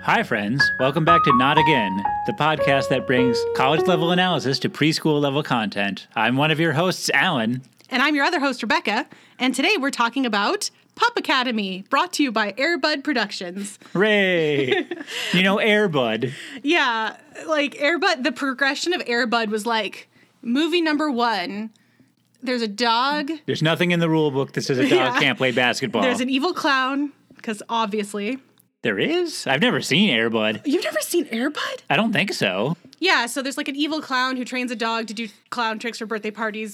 Hi, friends. Welcome back to Not Again, the podcast that brings college-level analysis to preschool-level content. I'm one of your hosts, Alan. And I'm your other host, Rebecca. And today we're talking about Pup Academy, brought to you by Airbud Productions. Hooray! You know Airbud. Yeah, like Airbud, the progression of Airbud was like, movie number 1, there's a dog. There's nothing in the rule book that says a dog can't play basketball. There's an evil clown, because obviously. There is? I've never seen Airbud. You've never seen Airbud? I don't think so. Yeah, so there's like an evil clown who trains a dog to do clown tricks for birthday parties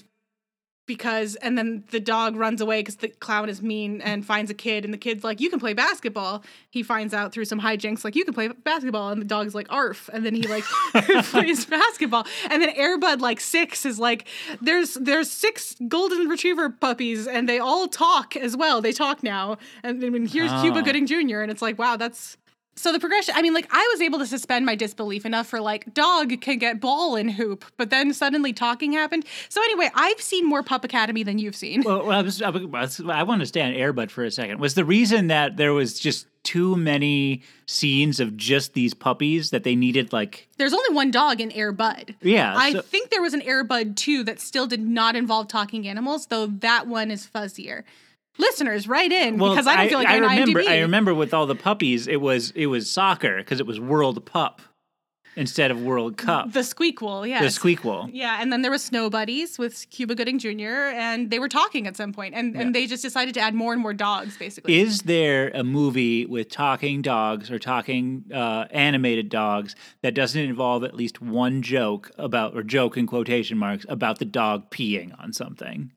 and then the dog runs away because the clown is mean and finds a kid, and the kid's like, you can play basketball. He finds out through some hijinks, like, you can play basketball, and the dog's like, arf, and then he like plays basketball. And then Airbud like 6 is like, there's 6 golden retriever puppies, and they all talk as well. They talk now. And I mean, here's Cuba Gooding Jr., and it's like, wow, that's... So the progression, I mean, like, I was able to suspend my disbelief enough for, like, dog can get ball and hoop, but then suddenly talking happened. So anyway, I've seen more Pup Academy than you've seen. Well, I want to stay on Airbud for a second. Was the reason that there was just too many scenes of just these puppies that they needed, like... There's only one dog in Airbud. Yeah. I think there was an Airbud 2 that still did not involve talking animals, though that one is fuzzier. Listeners, write in, because I don't feel like you're on IMDb. I remember with all the puppies, it was soccer, because it was World Pup instead of World Cup. The Squeakquel, yes. The Squeakquel. Yeah, and then there was Snow Buddies with Cuba Gooding Jr., and they were talking at some point, and they just decided to add more and more dogs, basically. Is there a movie with talking dogs or talking animated dogs that doesn't involve at least one joke about, or joke in quotation marks, about the dog peeing on something?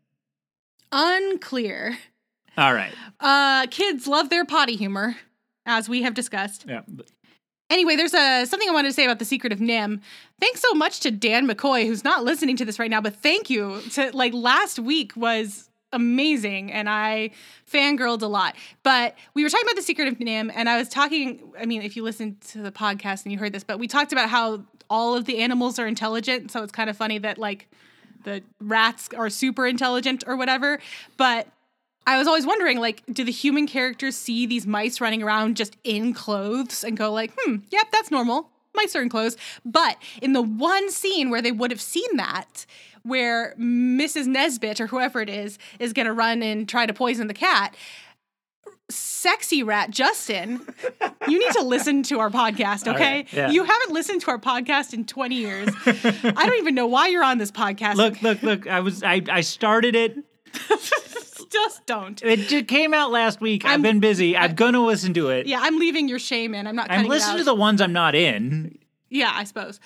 Unclear. All right. Kids love their potty humor, as we have discussed. Yeah. Anyway, there's something I wanted to say about The Secret of NIMH. Thanks so much to Dan McCoy, who's not listening to this right now, but thank you. Last week was amazing, and I fangirled a lot. But we were talking about The Secret of NIMH, and I was talking, I mean, if you listened to the podcast and you heard this, but we talked about how all of the animals are intelligent, so it's kind of funny that, like, the rats are super intelligent or whatever, but... I was always wondering, like, do the human characters see these mice running around just in clothes and go like, yep, that's normal. Mice are in clothes. But in the one scene where they would have seen that, where Mrs. Nesbit or whoever it is going to run and try to poison the cat, sexy rat Justin, you need to listen to our podcast, okay? Right, yeah. You haven't listened to our podcast in 20 years. I don't even know why you're on this podcast. Look. I started it. Just don't. It just came out last week. I've been busy. I'm going to listen to it. Yeah, I'm leaving your shame in. I'm not cutting it out. I'm listening to the ones I'm not in. Yeah, I suppose.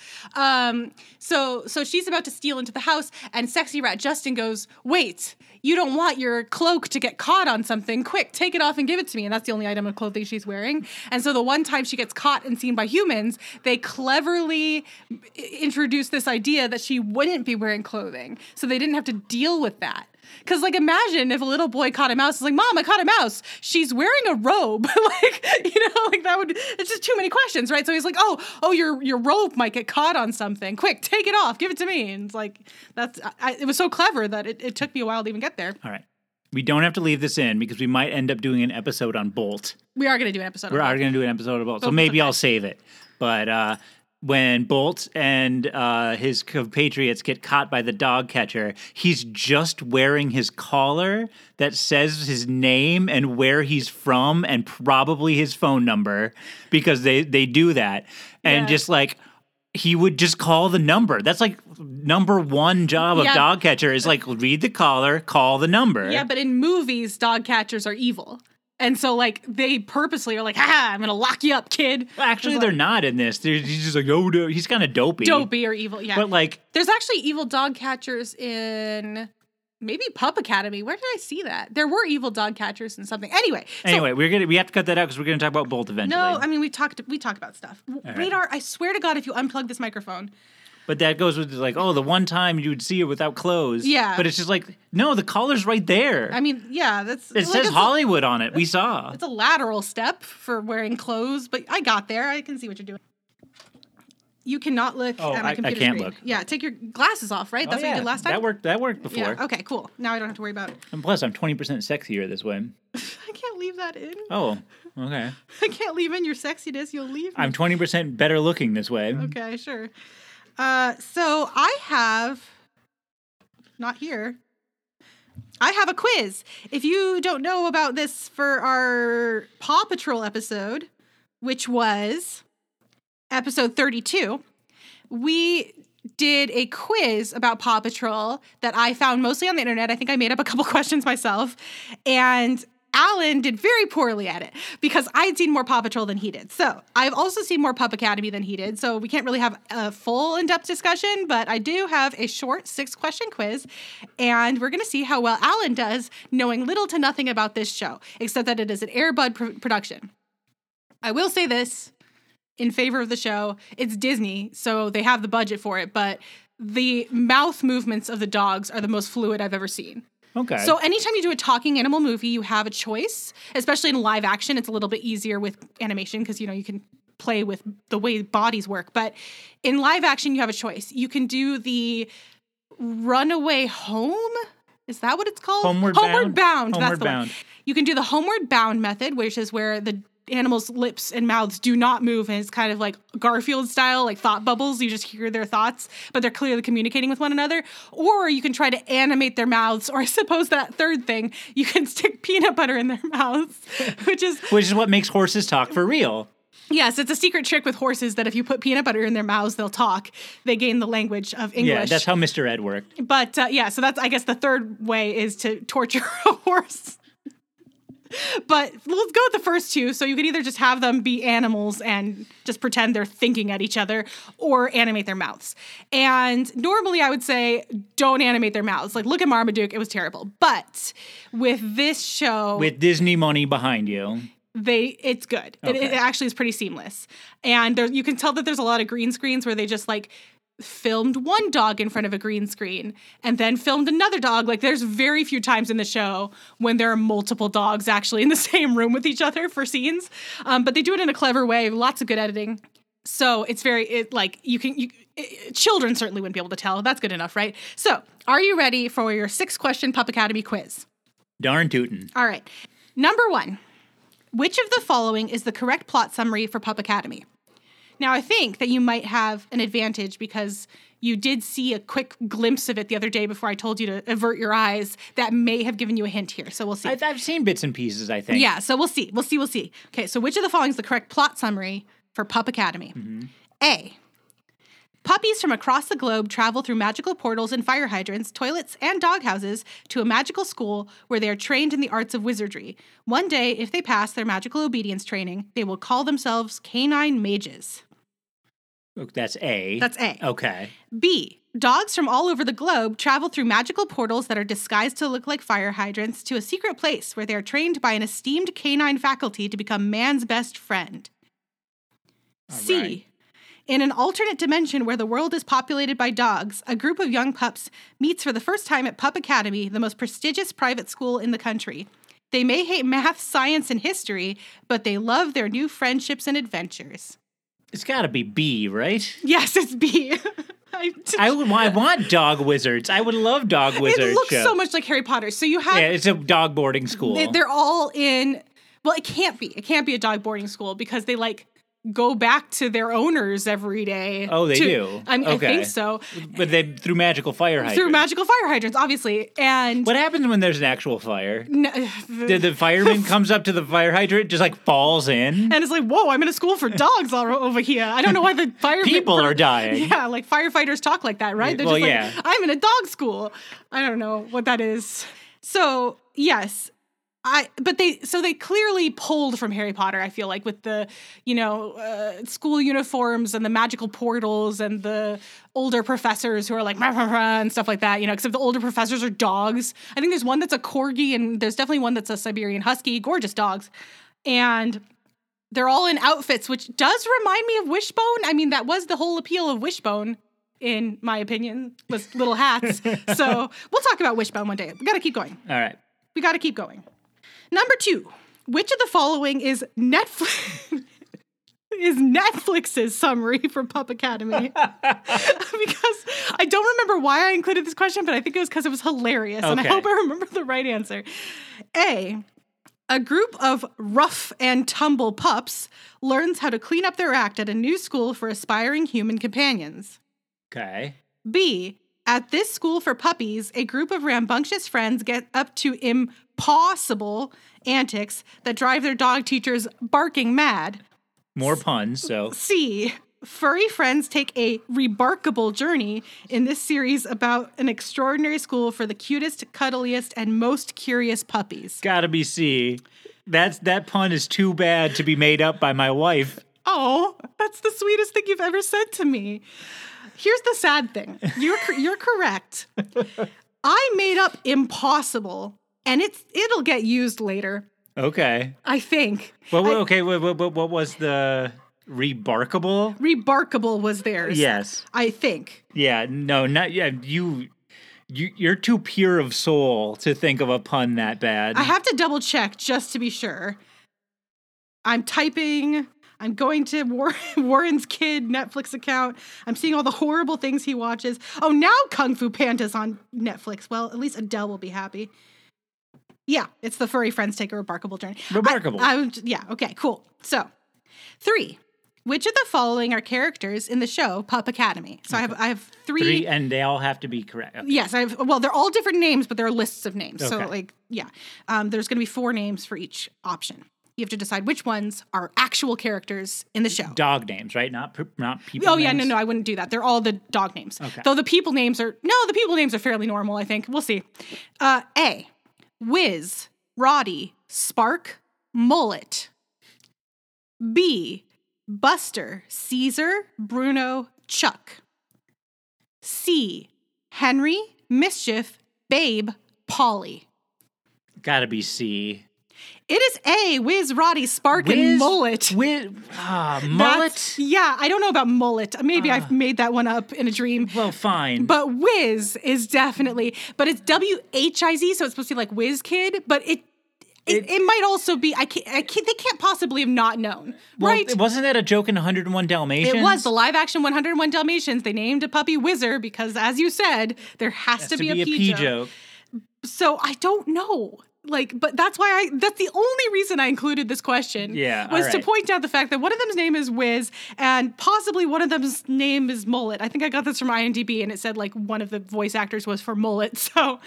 So she's about to steal into the house, and sexy rat Justin goes, wait, you don't want your cloak to get caught on something. Quick, take it off and give it to me. And that's the only item of clothing she's wearing. And so the one time she gets caught and seen by humans, they cleverly introduce this idea that she wouldn't be wearing clothing. So they didn't have to deal with that. Because, like, imagine if a little boy caught a mouse. It's like, Mom, I caught a mouse. She's wearing a robe. That would, it's just too many questions, right? So he's like, oh, your robe might get caught on something. Quick, take it off. Give it to me. And it's like, it was so clever that it took me a while to even get there. All right. We don't have to leave this in because we might end up doing an episode on Bolt. We are going to do an episode on Bolt. We are going to do an episode on Bolt. So maybe I'll save it. But, when Bolt and his compatriots get caught by the dog catcher, he's just wearing his collar that says his name and where he's from and probably his phone number, because they do that. And just like, he would just call the number. That's like number one job of dog catcher is like, read the collar, call the number. Yeah, but in movies, dog catchers are evil. And so, like, they purposely are like, I'm going to lock you up, kid. Well, actually, they're not in this. He's just like, oh, no. He's kind of dopey. Dopey or evil, yeah. But, like... There's actually evil dog catchers in maybe Pup Academy. Where did I see that? There were evil dog catchers in something. Anyway, we have to cut that out because we're going to talk about Bolt eventually. No, I mean, we talk about stuff. Right. Radar, I swear to God, if you unplug this microphone... But that goes with, like, the one time you would see her without clothes. Yeah. But it's just like, no, the collar's right there. I mean, yeah, that's... It says Hollywood on it. We saw. It's a lateral step for wearing clothes, but I got there. I can see what you're doing. You cannot look at my computer I can't screen. look. Yeah, take your glasses off, right? That's what you did last time? That worked before. Yeah, okay, cool. Now I don't have to worry about it. And plus, I'm 20% sexier this way. I can't leave that in. Oh. Okay. I can't leave in your sexiness. You'll leave me. I'm 20% better looking this way. Okay, sure. So I have, not here, I have a quiz. If you don't know about this for our Paw Patrol episode, which was episode 32, we did a quiz about Paw Patrol that I found mostly on the internet. I think I made up a couple questions myself. And Alan did very poorly at it because I had seen more Paw Patrol than he did. So I've also seen more Pup Academy than he did. So we can't really have a full in-depth discussion, but I do have a short 6-question quiz. And we're going to see how well Alan does knowing little to nothing about this show, except that it is an Air Bud production. I will say this in favor of the show. It's Disney, so they have the budget for it, but the mouth movements of the dogs are the most fluid I've ever seen. Okay. So anytime you do a talking animal movie, you have a choice, especially in live action. It's a little bit easier with animation because, you can play with the way bodies work. But in live action, you have a choice. You can do the runaway home. Is that what it's called? Homeward bound. That's the one. You can do the homeward bound method, which is where the animals' lips and mouths do not move, and it's kind of like Garfield style, like thought bubbles. You just hear their thoughts, but they're clearly communicating with one another. Or you can try to animate their mouths, or I suppose that third thing, you can stick peanut butter in their mouths, which is what makes horses talk for real. Yes, it's a secret trick with horses that if you put peanut butter in their mouths, they'll talk. They gain the language of English. Yeah, that's how Mr. Ed worked. But so that's, I guess, the third way is to torture a horse. But let's go with the first two. So you can either just have them be animals and just pretend they're thinking at each other, or animate their mouths. And normally I would say don't animate their mouths. Like, look at Marmaduke. It was terrible. But with this show, with Disney money behind you, it's good. Okay. It actually is pretty seamless. And you can tell that there's a lot of green screens where they just like filmed one dog in front of a green screen and then filmed another dog. Like, there's very few times in the show when there are multiple dogs actually in the same room with each other for scenes. But they do it in a clever way. Lots of good editing. So it's children certainly wouldn't be able to tell. That's good enough, right? So are you ready for your 6-question Pup Academy quiz? Darn tootin'. All right. Number 1. Which of the following is the correct plot summary for Pup Academy? Now, I think that you might have an advantage because you did see a quick glimpse of it the other day before I told you to avert your eyes. That may have given you a hint here. So we'll see. I've seen bits and pieces, I think. Yeah, so we'll see. Okay, so which of the following is the correct plot summary for Pup Academy? Mm-hmm. A. Puppies from across the globe travel through magical portals and fire hydrants, toilets, and doghouses to a magical school where they are trained in the arts of wizardry. One day, if they pass their magical obedience training, they will call themselves canine mages. That's A. That's A. Okay. B. Dogs from all over the globe travel through magical portals that are disguised to look like fire hydrants to a secret place where they are trained by an esteemed canine faculty to become man's best friend. All C. right. In an alternate dimension where the world is populated by dogs, a group of young pups meets for the first time at Pup Academy, the most prestigious private school in the country. They may hate math, science, and history, but they love their new friendships and adventures. It's got to be B, right? Yes, it's B. I want dog wizards. I would love dog wizards. It looks so much like Harry Potter. So you have... Yeah, it's a dog boarding school. They're all in... Well, it can't be. It can't be a dog boarding school because they, go back to their owners every day. Oh, they do? I think so. But through magical fire hydrants. Through magical fire hydrants, obviously. And what happens when there's an actual fire? The fireman comes up to the fire hydrant, just falls in? And it's like, whoa, I'm in a school for dogs all over here. I don't know why the firemen... People are dying. Yeah, firefighters talk like that, right? They're just I'm in a dog school. I don't know what that is. So, yes... But they clearly pulled from Harry Potter, I feel like, with the, school uniforms and the magical portals and the older professors who are like, rah, rah, rah, and stuff like that, except the older professors are dogs. I think there's one that's a corgi and there's definitely one that's a Siberian husky, gorgeous dogs. And they're all in outfits, which does remind me of Wishbone. I mean, that was the whole appeal of Wishbone, in my opinion, was little hats. So we'll talk about Wishbone one day. We got to keep going. All right. We got to keep going. Number 2, which of the following is Netflix's summary for Pup Academy? Because I don't remember why I included this question, but I think it was because it was hilarious, and I hope I remember the right answer. A, A group of rough and tumble pups learns how to clean up their act at a new school for aspiring human companions. Okay. B, at this school for puppies, a group of rambunctious friends get up to impossible antics that drive their dog teachers barking mad. More puns, so. C, furry friends take a remarkable journey in this series about an extraordinary school for the cutest, cuddliest, and most curious puppies. Gotta be C. That pun is too bad to be made up by my wife. Oh, that's the sweetest thing you've ever said to me. Here's the sad thing. You're correct. I made up impossible, and it'll get used later. Okay. I think. Well, what was the remarkable? Remarkable was theirs. Yes. I think. Yeah. No. Not. Yeah. You're too pure of soul to think of a pun that bad. I have to double check just to be sure. I'm typing. I'm going to Warren's Kid Netflix account. I'm seeing all the horrible things he watches. Oh, now Kung Fu Panda's on Netflix. Well, at least Adele will be happy. Yeah, it's the furry friends take a remarkable journey. Remarkable. Yeah, okay, cool. So, 3. Which of the following are characters in the show Pup Academy? So okay. I have three, and they all have to be correct. Okay. Yes, they're all different names, but there are lists of names. Okay. So there's going to be 4 names for each option. You have to decide which ones are actual characters in the show. Dog names, right? Not people. Oh, names? yeah, no, I wouldn't do that. They're all the dog names. Okay. Though the people names are fairly normal, I think. We'll see. A, Wiz, Roddy, Spark, Mullet. B, Buster, Caesar, Bruno, Chuck. C, Henry, Mischief, Babe, Polly. Gotta be C. It is A, Wiz, Roddy, Spark, and Mullet. Mullet? I don't know about Mullet. Maybe I've made that one up in a dream. Well, fine. But Wiz is definitely, but it's W-H-I-Z, so it's supposed to be like Wiz Kid, but it might also be, they can't possibly have not known, right? Wasn't that a joke in 101 Dalmatians? It was, the live action 101 Dalmatians. They named a puppy Whizzer because, as you said, there has to be a P joke. So I don't know. But that's the only reason I included this question. Yeah, was to point out the fact that one of them's name is Wiz and possibly one of them's name is Mullet. I think I got this from IMDb and it said one of the voice actors was for Mullet. So,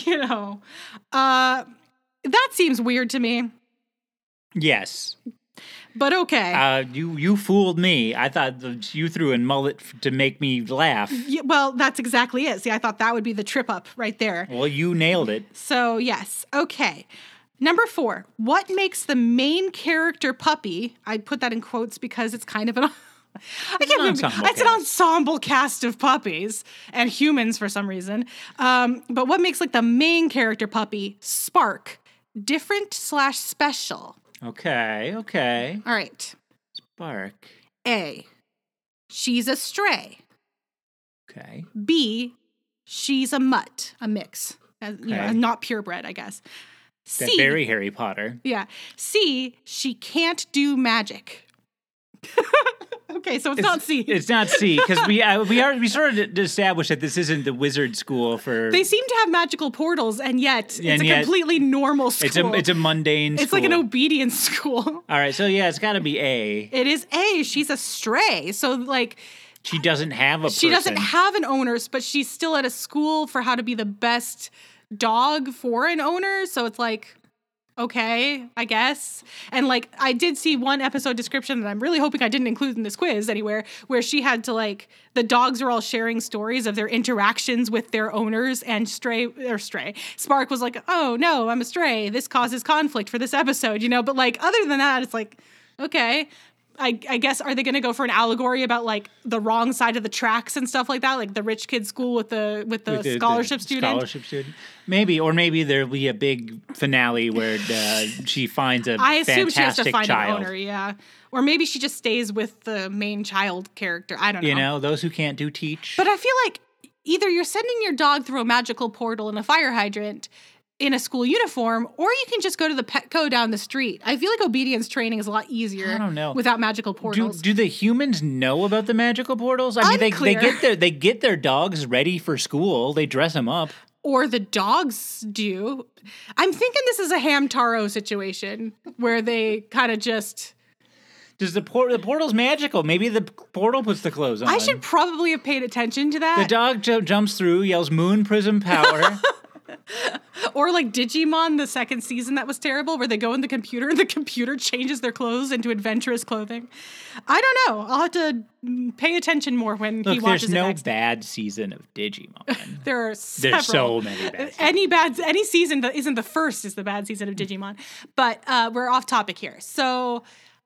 that seems weird to me. Yes. But okay. You fooled me. I thought you threw in Mullet to make me laugh. Yeah, well, that's exactly it. See, I thought that would be the trip up right there. Well, you nailed it. So, yes. Okay. Number 4. What makes the main character puppy, I put that in quotes because it's kind of it's an ensemble cast of puppies and humans for some reason. But what makes the main character puppy, Spark, different/special? Okay. All right. Spark. A, she's a stray. Okay. B, she's a mutt, a mix. Not purebred, I guess. C, that's very Harry Potter. Yeah. C, she can't do magic. Okay, so it's not C. It's not C because we sort of established that this isn't the wizard school for. They seem to have magical portals, and yet it's a completely normal school. It's a mundane school. It's like an obedience school. All right, so yeah, it's got to be A. It is A. She's a stray, so she doesn't have a person. She doesn't have an owner, but she's still at a school for how to be the best dog for an owner. So it's okay, I guess. And I did see one episode description that I'm really hoping I didn't include in this quiz anywhere, where she had to the dogs are all sharing stories of their interactions with their owners, and Spark was oh no, I'm a stray. This causes conflict for this episode, but other than that, it's okay. I guess, are they going to go for an allegory about the wrong side of the tracks and stuff like that, like the rich kid school with the scholarship student? Scholarship student, maybe, or maybe there'll be a big finale where she finds a I assume fantastic she has to find child. An owner, yeah, or maybe she just stays with the main child character. I don't know. Those who can't do teach. But I feel either you're sending your dog through a magical portal and a fire hydrant in a school uniform, or you can just go to the Petco down the street. I feel obedience training is a lot easier. I don't know. Without magical portals. Do the humans know about the magical portals? I mean, they get their dogs ready for school. They dress them up. or the dogs do. I'm thinking this is a Hamtaro situation where they kind of just... Does the portal's magical? Maybe the portal puts the clothes on. I should probably have paid attention to that. The dog jumps through, yells moon prism power. Or like Digimon, the second season that was terrible, where they go in the computer and the computer changes their clothes into adventurous clothing. I don't know. I'll have to pay attention more when he watches it next. There's no bad season of Digimon. There are several. There's so many bad seasons. Any season that isn't the first is the bad season of Digimon. But we're off topic here. So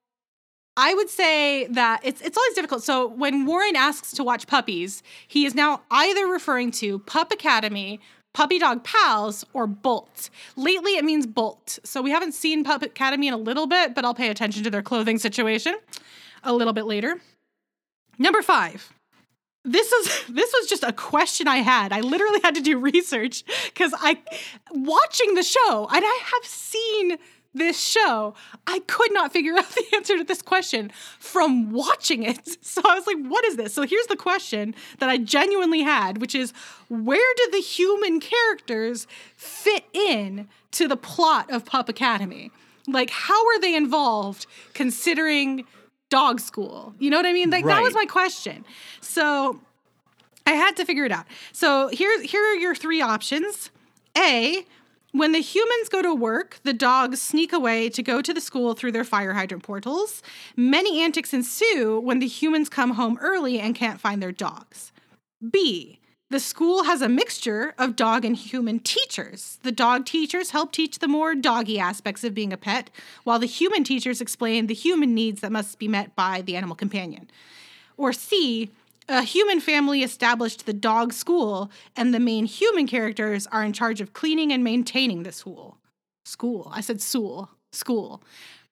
I would say that it's always difficult. So when Warren asks to watch puppies, he is now either referring to Pup Academy, Puppy Dog Pals, or Bolt. Lately, it means Bolt. So we haven't seen Pup Academy in a little bit, but I'll pay attention to their clothing situation a little bit later. Number 5. This was just a question I had. I literally had to do research because watching the show, and I have seen this show, I could not figure out the answer to this question from watching it. So I was like, what is this? So here's the question that I genuinely had, which is, where do the human characters fit in to the plot of Pup Academy? Like, how are they involved considering dog school? You know what I mean? Like, That was my question. So I had to figure it out. So here are your 3 options. A, when the humans go to work, the dogs sneak away to go to the school through their fire hydrant portals. Many antics ensue when the humans come home early and can't find their dogs. B, the school has a mixture of dog and human teachers. The dog teachers help teach the more doggy aspects of being a pet, while the human teachers explain the human needs that must be met by the animal companion. Or C, a human family established the dog school, and the main human characters are in charge of cleaning and maintaining the school. School. I said school. School.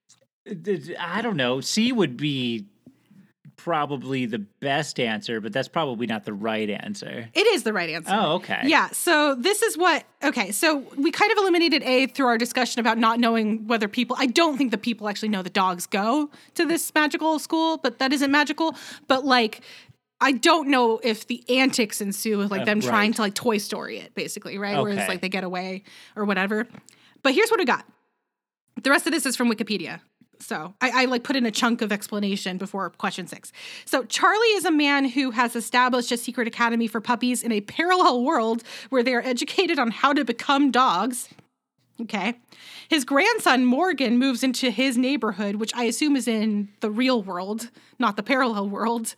I don't know. C would be probably the best answer, but that's probably not the right answer. It is the right answer. Oh, okay. Yeah, so this is so we kind of eliminated A through our discussion about not knowing whether people, I don't think the people actually know the dogs go to this magical school, but that isn't magical. But like, I don't know if the antics ensue with like them trying to like Toy Story it, basically, right? Okay. Where it's like they get away or whatever. But here's what we got. The rest of this is from Wikipedia. So I like put in a chunk of explanation before question 6. So Charlie is a man who has established a secret academy for puppies in a parallel world where they are educated on how to become dogs. Okay. His grandson, Morgan, moves into his neighborhood, which I assume is in the real world, not the parallel world.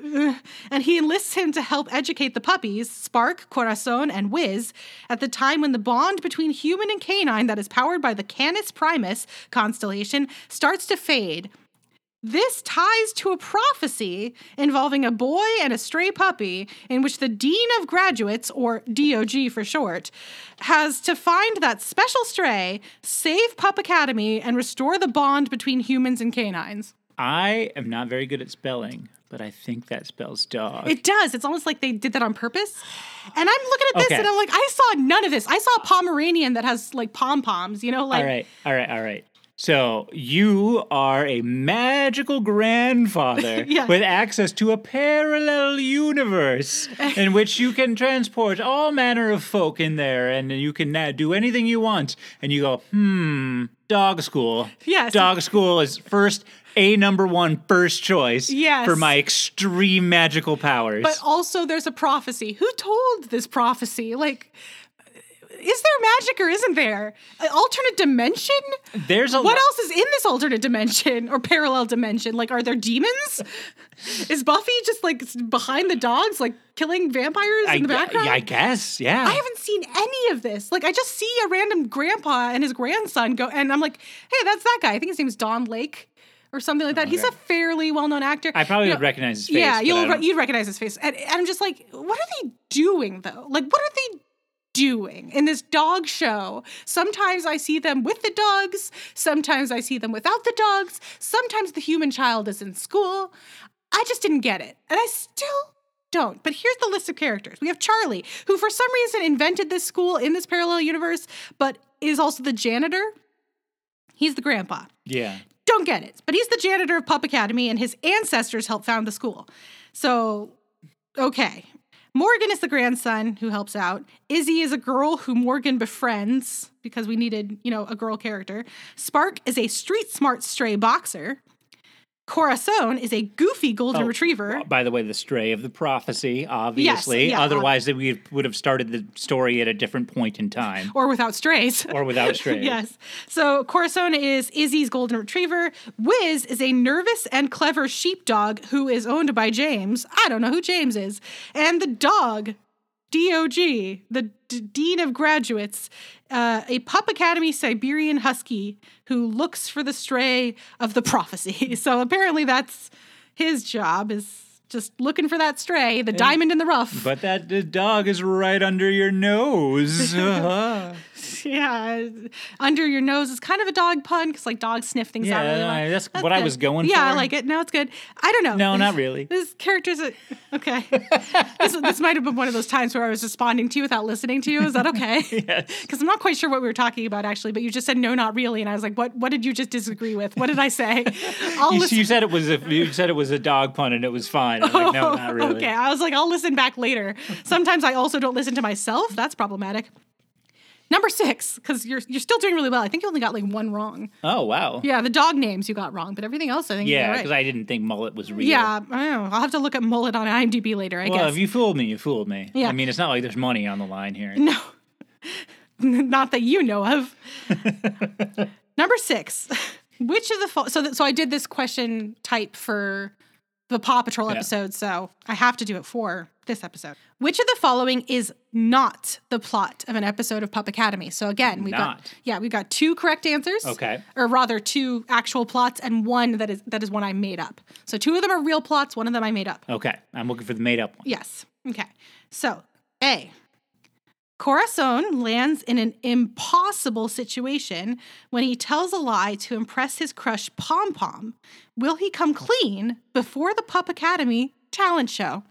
And he enlists him to help educate the puppies, Spark, Corazon, and Wiz, at the time when the bond between human and canine that is powered by the Canis Primus constellation starts to fade. This ties to a prophecy involving a boy and a stray puppy in which the Dean of Graduates, or DOG for short, has to find that special stray, save Pup Academy, and restore the bond between humans and canines. I am not very good at spelling, but I think that spells dog. It does. It's almost like they did that on purpose. And I'm looking at this and I'm like, I saw none of this. I saw a Pomeranian that has like pom-poms, you know? Like, All right. So you are a magical grandfather with access to a parallel universe in which you can transport all manner of folk in there and you can do anything you want. And you go, dog school. Yes. Dog school is number 1 first choice for my extreme magical powers. But also there's a prophecy. Who told this prophecy? Like, is there magic or isn't there? An alternate dimension? What else is in this alternate dimension or parallel dimension? Like, are there demons? Is Buffy just like behind the dogs, like killing vampires in the background? I guess, yeah. I haven't seen any of this. Like, I just see a random grandpa and his grandson go, and I'm like, hey, that's that guy. I think his name is Don Lake. Or something like that. Okay. He's a fairly well-known actor. I probably would recognize his face. Yeah, you'd recognize his face. And I'm just like, what are they doing, though? Like, what are they doing in this dog show? Sometimes I see them with the dogs. Sometimes I see them without the dogs. Sometimes the human child is in school. I just didn't get it. And I still don't. But here's the list of characters. We have Charlie, who for some reason invented this school in this parallel universe, but is also the janitor. He's the grandpa. Yeah. Don't get it. But he's the janitor of Pup Academy, and his ancestors helped found the school. So, okay. Morgan is the grandson who helps out. Izzy is a girl who Morgan befriends because we needed, a girl character. Spark is a street smart stray boxer. Corazon is a goofy golden retriever. By the way, the stray of the prophecy, obviously. Yes, yeah, Otherwise, we would have started the story at a different point in time. Or without strays. Yes. So Corazon is Izzy's golden retriever. Wiz is a nervous and clever sheepdog who is owned by James. I don't know who James is. And the dog, DOG, the Dean of Graduates, a Pup Academy Siberian Husky who looks for the stray of the prophecy. So apparently that's his job, is just looking for that stray, the diamond in the rough. But that dog is right under your nose. Yeah, under your nose is kind of a dog pun because dogs sniff things out really well. That's what good. I was going for. Yeah, I like it. No, it's good. I don't know. No, not really. This character's okay. this might have been one of those times where I was responding to you without listening to you. Is that okay? Yes. Because I'm not quite sure what we were talking about actually, but you just said no, not really, and I was like, what did you just disagree with? What did I say? You said it was a dog pun and it was fine. I was like, no, not really. Okay, I was like, I'll listen back later. Sometimes I also don't listen to myself. That's problematic. Number 6, because you're still doing really well. I think you only got one wrong. Oh, wow. Yeah, the dog names you got wrong, but everything else I think you got right. Yeah, because I didn't think Mullet was real. Yeah, I don't know. I'll have to look at Mullet on IMDb later, I guess. Well, if you fooled me, you fooled me. Yeah. I mean, it's not like there's money on the line here. No. Not that you know of. Number 6. Which of the... So I did this question type for the Paw Patrol episode, so I have to do it for this episode. Which of the following is not the plot of an episode of Pup Academy? So again, we've got 2 correct answers. Okay. Or rather 2 actual plots and one that is one I made up. So 2 of them are real plots, one of them I made up. Okay. I'm looking for the made up one. Yes. Okay. So, A. Corazon lands in an impossible situation when he tells a lie to impress his crush Pom Pom. Will he come clean before the Pup Academy talent show?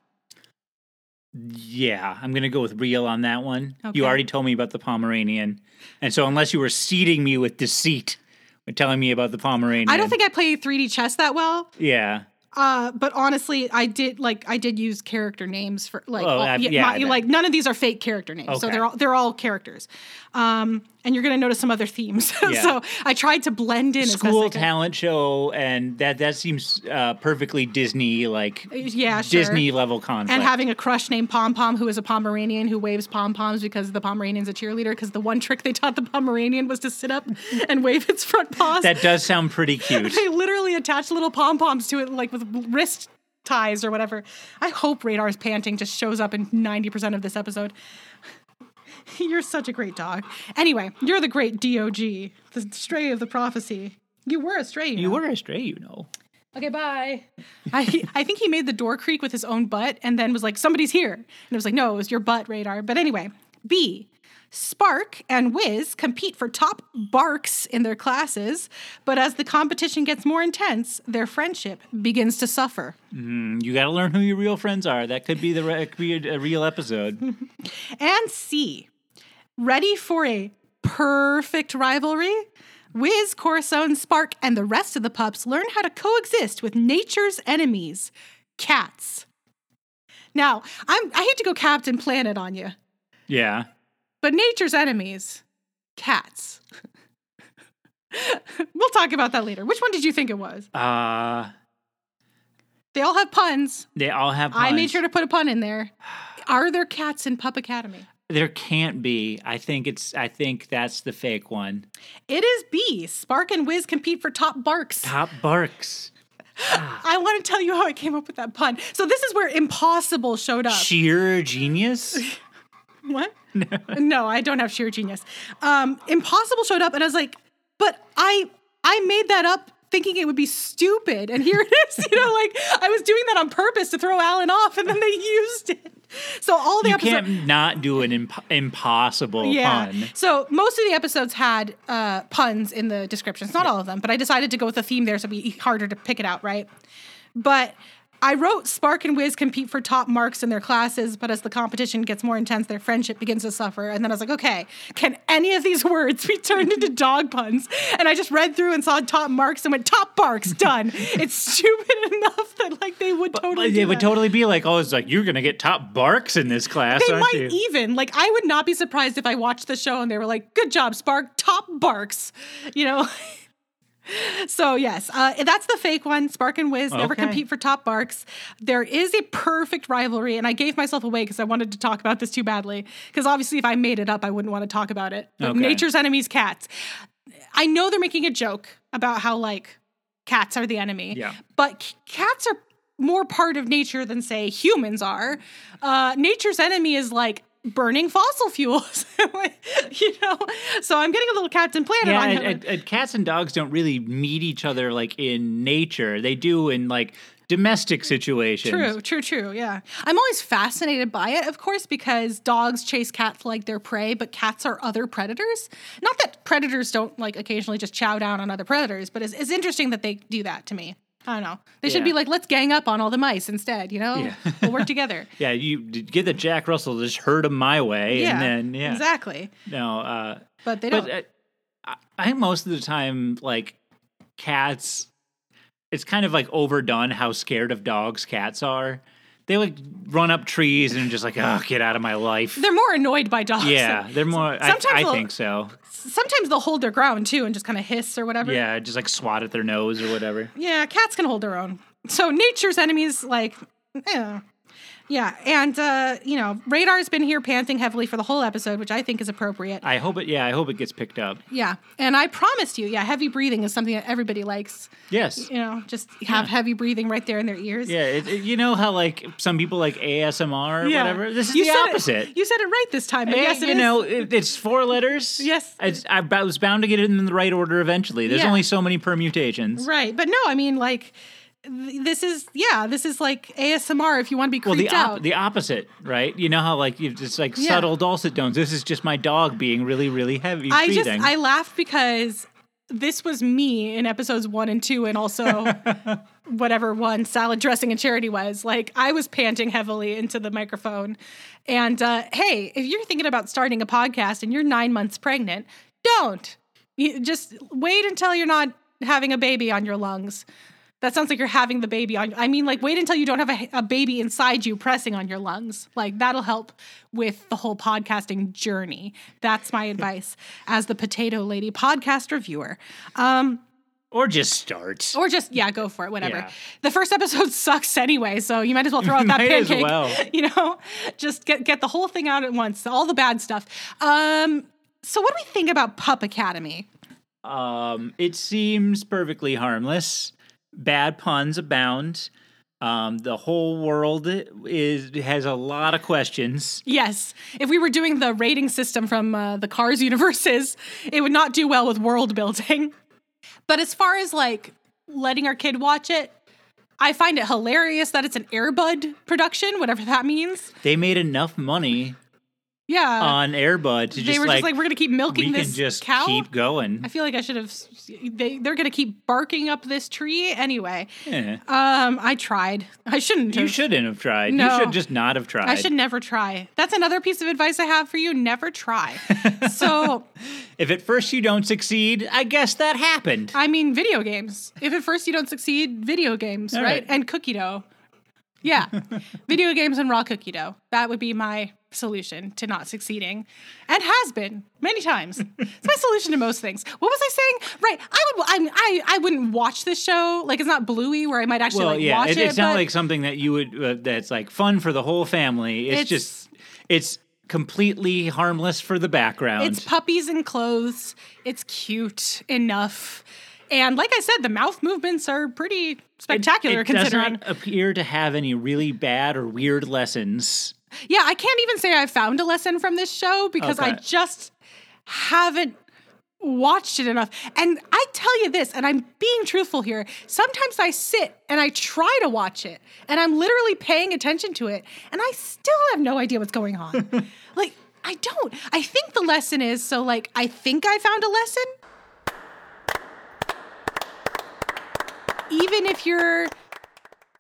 Yeah, I'm going to go with real on that one. Okay. You already told me about the Pomeranian. And so unless you were seeding me with deceit by telling me about the Pomeranian. I don't think I play 3D chess that well. Yeah. But honestly, I did use character names for none of these are fake character names. Okay. So they're all characters. And you're going to notice some other themes. Yeah. So I tried to blend in school talent show, and that seems perfectly Disney Disney level conflict. And having a crush named Pom Pom who is a Pomeranian who waves pom poms because the Pomeranian's a cheerleader because the one trick they taught the Pomeranian was to sit up and wave its front paws. That does sound pretty cute. They literally attached little pom poms to it with wrist ties or whatever. I hope Radar's panting just shows up in 90% of this episode. You're such a great dog. Anyway, you're the great DOG, the stray of the prophecy. You were a stray, You were a stray, Okay, bye. I think he made the door creak with his own butt and then was like, somebody's here. And it was like, no, it was your butt, Radar. But anyway, B. Spark and Wiz compete for top barks in their classes, but as the competition gets more intense, their friendship begins to suffer. You got to learn who your real friends are. That could be a real episode. And C. Ready for a perfect rivalry? Wiz, Corazon, Spark, and the rest of the pups learn how to coexist with nature's enemies, cats. Now, I hate to go Captain Planet on you. Yeah. But nature's enemies, cats. We'll talk about that later. Which one did you think it was? They all have puns. I made sure to put a pun in there. Are there cats in Pup Academy? There can't be. I think that's the fake one. It is B. Spark and Wiz compete for top barks. Top barks. I want to tell you how I came up with that pun. So this is where impossible showed up. Sheer genius? What? No, I don't have sheer genius. Impossible showed up and I was like, but I made that up thinking it would be stupid. And here it is, I was doing that on purpose to throw Alan off and then they used it. So all the episodes... You can't not do an impossible pun. So most of the episodes had puns in the descriptions. Not all of them, but I decided to go with a theme there so it'd be harder to pick it out, right? But I wrote Spark and Wiz compete for top marks in their classes, but as the competition gets more intense, their friendship begins to suffer. And then I was like, okay, can any of these words be turned into dog puns? And I just read through and saw top marks and went, top barks, done. It's stupid enough that like they would totally They would totally be like, oh, it's like, you're going to get top barks in this class, they aren't might you? even, like, I would not be surprised if I watched the show and they were like, good job, Spark, top barks, you know? So yes, that's the fake one. Spark and Wiz never compete for top barks. There is a perfect rivalry, and I gave myself away because I wanted to talk about this too badly. Because obviously, if I made it up, I wouldn't want to talk about it. But Nature's Enemies, cats. I know they're making a joke about how like cats are the enemy. Yeah. But cats are more part of nature than say humans are. Nature's enemy is like burning fossil fuels, you know? So I'm getting a little Captain Planet on him. And cats and dogs don't really meet each other like in nature. They do in like domestic situations. True, yeah. I'm always fascinated by it, of course, because dogs chase cats like their prey, but cats are other predators. Not that predators don't like occasionally just chow down on other predators, but it's interesting that they do that to me. I don't know. They should be like, let's gang up on all the mice instead, you know? Yeah. We'll work together. Yeah, you get the Jack Russell to just herd them my way. Yeah, and then, exactly. No, but they don't. I think most of the time, like, cats, it's kind of like overdone how scared of dogs cats are. They like run up trees and just like, oh, get out of my life. They're more annoyed by dogs. Yeah, they're more, I think so. Sometimes they'll hold their ground, too, and just kind of hiss or whatever. Yeah, just like swat at their nose or whatever. Yeah, cats can hold their own. So Nature's Enemies, like, yeah. And, Radar's been here panting heavily for the whole episode, which I think is appropriate. I hope it gets picked up. Yeah. And I promised you, heavy breathing is something that everybody likes. Yes. You know, just have heavy breathing right there in their ears. Yeah. You know how, like, some people like ASMR or whatever? This is the opposite. You said it right this time. But yes, it is. It's 4 letters. Yes. I was bound to get it in the right order eventually. There's only so many permutations. Right. But no, I mean, like, this is like ASMR if you want to be creeped out. The opposite, right? You know how like it's like subtle dulcet tones. This is just my dog being really, really heavy breathing. I laughed because this was me in episodes 1 and 2 and also whatever one, salad dressing and charity was. Like I was panting heavily into the microphone. And hey, if you're thinking about starting a podcast and you're 9 months pregnant, don't. Just wait until you're not having a baby on your lungs. That sounds like you're having the baby on. I mean, like, wait until you don't have a baby inside you pressing on your lungs. Like, that'll help with the whole podcasting journey. That's my advice as the Potato Lady podcast reviewer. Or just start. Or just, go for it, whatever. Yeah. The first episode sucks anyway, so you might as well throw out that pancake. As well. You know, just get the whole thing out at once, all the bad stuff. So what do we think about Pup Academy? It seems perfectly harmless. Bad puns abound. The whole world has a lot of questions. Yes. If we were doing the rating system from the Cars universes, it would not do well with world building. But as far as like letting our kid watch it, I find it hilarious that it's an Air Bud production, whatever that means. They made enough money. Yeah, on Air Bud to just like we're gonna keep milking this cow. We can just keep going. I feel like I should have. They're gonna keep barking up this tree anyway. Yeah. I tried. I shouldn't have. You shouldn't have tried. No. You should just not have tried. I should never try. That's another piece of advice I have for you. Never try. So, if at first you don't succeed, I guess that happened. I mean, video games. If at first you don't succeed, video games, right? And cookie dough. Yeah, video games and raw cookie dough. That would be my solution to not succeeding, and has been many times. It's my solution to most things. What was I saying? Right, I wouldn't watch this show. Like, it's not Bluey where I might actually watch it. It's not like something that you would that's like fun for the whole family. It's completely harmless for the background. It's puppies in clothes. It's cute enough. And like I said, the mouth movements are pretty spectacular considering. It doesn't appear to have any really bad or weird lessons. Yeah, I can't even say I found a lesson from this show because I just haven't watched it enough. And I tell you this, and I'm being truthful here, sometimes I sit and I try to watch it, and I'm literally paying attention to it, and I still have no idea what's going on. Like, I don't. I think the lesson is, so like, I think I found a lesson. Even if you're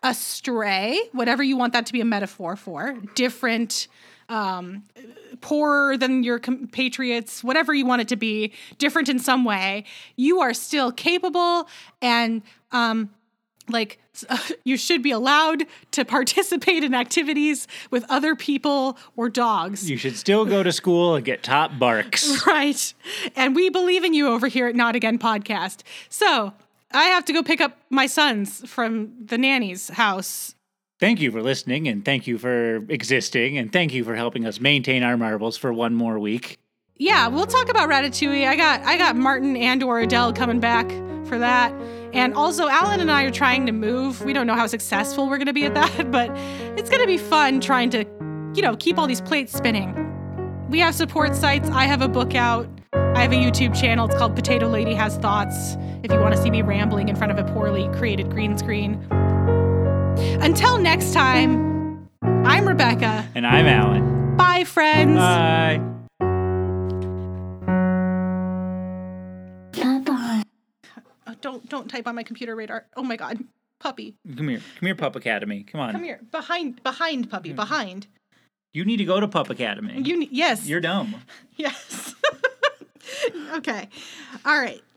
astray, whatever you want that to be a metaphor for, different, poorer than your compatriots, whatever you want it to be, different in some way, you are still capable and you should be allowed to participate in activities with other people or dogs. You should still go to school and get top barks. Right. And we believe in you over here at Not Again Podcast. So I have to go pick up my sons from the nanny's house. Thank you for listening, and thank you for existing, and thank you for helping us maintain our marbles for one more week. Yeah, we'll talk about Ratatouille. I got Martin and/or Adele coming back for that. And also, Alan and I are trying to move. We don't know how successful we're going to be at that, but it's going to be fun trying to, keep all these plates spinning. We have support sites. I have a book out. I have a YouTube channel. It's called Potato Lady Has Thoughts, if you want to see me rambling in front of a poorly created green screen. Until next time, I'm Rebecca. And I'm Alan. Bye, friends. Bye. Don't type on my computer radar. Oh my God. Puppy. Come here, Pup Academy. Come on. Come here. Behind, puppy. Behind. You need to go to Pup Academy. Yes. You're dumb. Yes. Okay. All right.